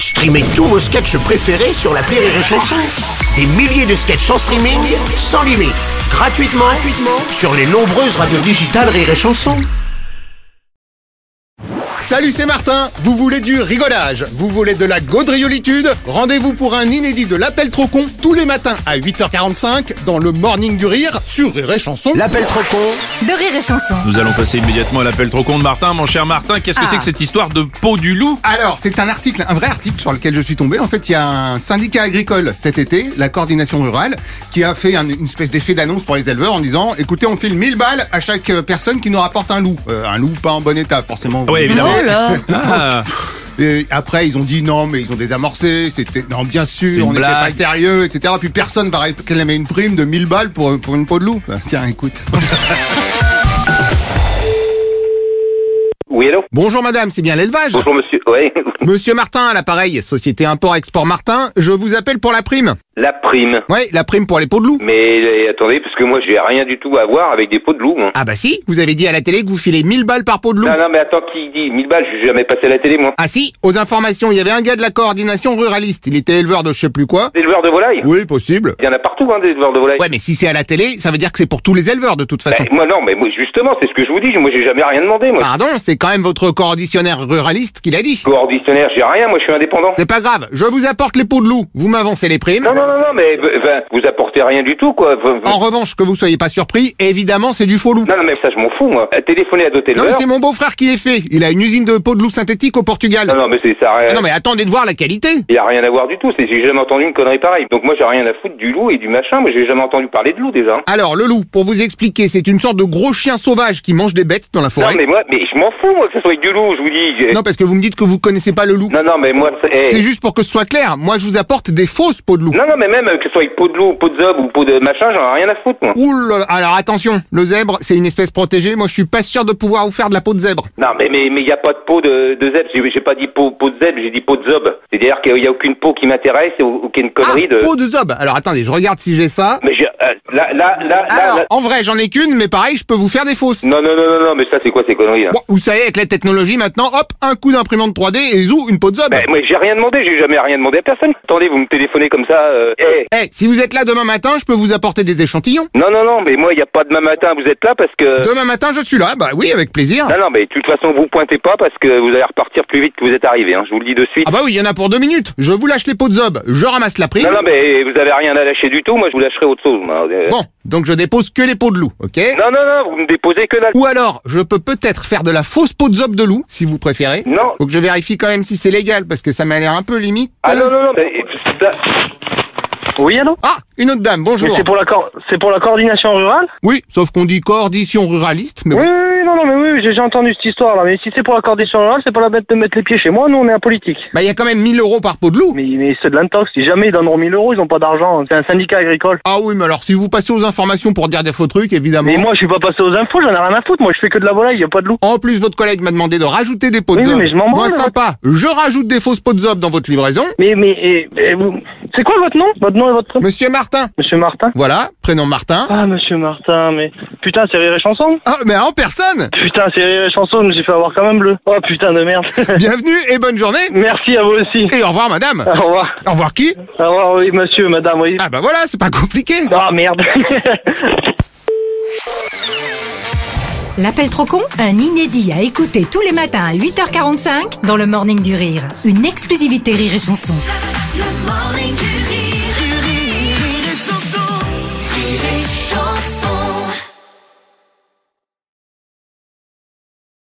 Streamez tous vos sketchs préférés sur l'appli Rire et Chanson. Des milliers de sketchs en streaming, sans limite, gratuitement sur les nombreuses radios digitales Rire et Chanson. Salut, c'est Martin. Vous voulez du rigolage? Vous voulez de la gaudriolitude? Rendez-vous pour un inédit de l'Appel trop con tous les matins à 8h45 dans le Morning du Rire sur Rire et Chanson. L'Appel trop con de Rire et Chanson. Nous allons passer immédiatement à l'appel trop con de Martin. Mon cher Martin, qu'est-ce que c'est que cette histoire de peau du loup? Alors, c'est un vrai article sur lequel je suis tombé. En fait, il y a un syndicat agricole cet été, la coordination rurale, qui a fait une espèce d'effet d'annonce pour les éleveurs en disant, écoutez, on file 1000 balles à chaque personne qui nous rapporte un loup. Un loup pas en bon état, forcément. Oui, évidemment. Ah. Et après ils ont dit non mais ils ont désamorcé, c'était non bien sûr on n'était pas sérieux etc. Puis personne va réclamer une prime de 1000 balles pour une peau de loup. Tiens écoute. Oui, allô? Bonjour madame, c'est bien l'élevage? Bonjour monsieur, oui. Monsieur Martin à l'appareil, société Import-Export Martin, je vous appelle pour la prime. La prime? Oui, la prime pour les peaux de loup. Mais attendez, parce que moi j'ai rien du tout à voir avec des peaux de loup, moi. Ah bah si, vous avez dit à la télé que vous filez 1000 balles par peau de loup. Non mais attends, qui dit 1000 balles? Je suis jamais passé à la télé, moi. Ah si, aux informations, il y avait un gars de la coordination ruraliste, il était éleveur de je sais plus quoi. Des éleveurs de volailles? Oui, possible. Il y en a partout, des éleveurs de volailles. Ouais, mais si c'est à la télé, ça veut dire que c'est pour tous les éleveurs de toute façon. Moi non, mais moi, justement, c'est ce que je vous dis, moi j'ai jamais rien demandé, moi. Pardon, c'est quand même votre coordinateur ruraliste qui l'a dit. Coordinateur, j'ai rien, moi je suis indépendant. C'est pas grave, je vous apporte les peaux de loup, vous m'avancez les primes. Non, mais vous apportez rien du tout, quoi. En revanche, que vous soyez pas surpris, évidemment c'est du faux loup. Non, mais ça je m'en fous, moi. Téléphoner à d'autres Non éleveurs. mais c'est mon beau-frère qui est fait, il a une usine de peaux de loup synthétique au Portugal. Non, mais c'est ça. Non mais attendez de voir la qualité. Il y a rien à voir du tout, j'ai jamais entendu une connerie pareille. Donc moi j'ai rien à foutre du loup et du machin, moi j'ai jamais entendu parler de loup déjà. Alors le loup, pour vous expliquer, c'est une sorte de gros chien sauvage qui mange des bêtes dans la forêt. Non mais je m'en fous, moi, que ce soit du loup, je vous dis. Non parce que vous me dites que vous connaissez pas le loup. Non mais moi c'est juste pour que ce soit clair, moi je vous apporte des fausses peaux de loup. Non mais même que ce soit peau de loup, peau de zob ou peau de machin, j'en ai rien à foutre, moi. Ouh là là, alors attention, le zèbre c'est une espèce protégée, moi je suis pas sûr de pouvoir vous faire de la peau de zèbre. Non mais y a pas de peau de zèbre, j'ai pas dit peau de zèbre, j'ai dit peau de zob. C'est-à-dire qu'il y a aucune peau qui m'intéresse ou qu'il y a une connerie de... peau de zob. Alors attendez, je regarde si j'ai ça. Mais là... En vrai j'en ai qu'une, mais pareil je peux vous faire des fausses. Non, mais ça c'est quoi ces conneries là? Bon, vous savez avec la technologie maintenant, hop, un coup d'imprimante 3D et zou, une peau de zob. Mais j'ai rien demandé, j'ai jamais rien demandé à personne. Attendez, vous me téléphonez comme ça, si vous êtes là demain matin, je peux vous apporter des échantillons. Non, mais moi y a pas demain matin, vous êtes là parce que... Demain matin je suis là, bah oui, avec plaisir. Non, mais de toute façon vous pointez pas parce que vous allez repartir plus vite que vous êtes arrivé, je vous le dis de suite. Ah bah oui, il y en a pour 2 minutes. Je vous lâche les peaux de zob, je ramasse la prime. Non, mais vous avez rien à lâcher du tout, moi je vous lâcherai autre chose. Bon, donc je dépose que les peaux de loup, ok? Non, vous me déposez que dalle. Ou alors, je peux peut-être faire de la fausse peau de zob de loup, si vous préférez. Non. Faut que je vérifie quand même si c'est légal, parce que ça m'a l'air un peu limite. Ah non, mais ça... Oui, allô? Ah, une autre dame, bonjour. Mais c'est pour la coordination rurale? Oui, sauf qu'on dit coordination ruraliste, mais bon. Oui, mais j'ai entendu cette histoire-là. Mais si c'est pour la coordination rurale, c'est pas la bête de mettre les pieds chez moi. Nous, on est en politique. Bah, il y a quand même 1000 € par peau de loup. Mais c'est de l'intox. Si jamais ils donneront 1000 €, ils ont pas d'argent. C'est un syndicat agricole. Ah oui, mais alors, si vous passez aux informations pour dire des faux trucs, évidemment. Mais moi, je suis pas passé aux infos, j'en ai rien à foutre. Moi, je fais que de la volaille, y a pas de loup. En plus, votre collègue m'a demandé de rajouter des peaux de Oui, zob. mais je m'en branle. Moi, sympa, je rajoute des fausses peaux de zob dans votre livraison. Mais vous... C'est quoi votre nom? Votre nom et votre prénom? Monsieur Martin. Monsieur Martin? Voilà, prénom Martin. Ah, monsieur Martin, mais... Putain, c'est Rire et Chanson? Ah, mais en personne. Putain, c'est Rire et Chanson, je me suis fait avoir comme un bleu. Oh, putain de merde. Bienvenue et bonne journée. Merci à vous aussi. Et au revoir, madame. Au revoir. Au revoir qui? Au revoir, oui, monsieur, madame, oui. Ah bah voilà, c'est pas compliqué. Ah, merde. L'appel trop con, un inédit à écouter tous les matins à 8h45 dans le Morning du Rire. Une exclusivité Rire et Chanson. Le Morning du